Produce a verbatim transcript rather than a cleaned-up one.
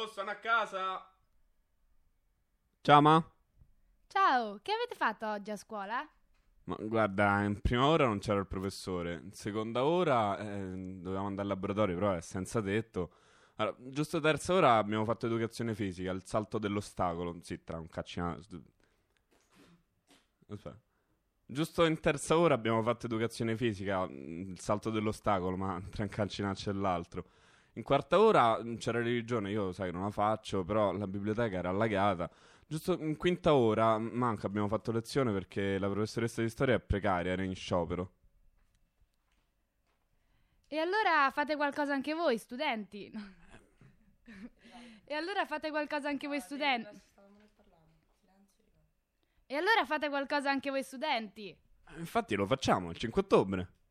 Oh, sono a casa. Ciao, ma? Ciao, che avete fatto oggi a scuola? Ma guarda, in prima ora non c'era il professore, in seconda ora eh, dovevamo andare al laboratorio, però è senza tetto. Allora, giusto terza ora abbiamo fatto educazione fisica, il salto dell'ostacolo. Sì, tra un caccino. Aspetta. Giusto in terza ora abbiamo fatto educazione fisica, mm, il salto dell'ostacolo, ma tra un calcinaccio e l'altro. In quarta ora mm, c'era religione, io sai non la faccio, però la biblioteca era allagata. Giusto in quinta ora, mm, manca, abbiamo fatto lezione perché la professoressa di storia è precaria, era in sciopero. E allora fate qualcosa anche voi, studenti. E allora fate qualcosa anche voi, studenti. E allora fate qualcosa anche voi, studenti. Eh, Infatti lo facciamo il cinque ottobre.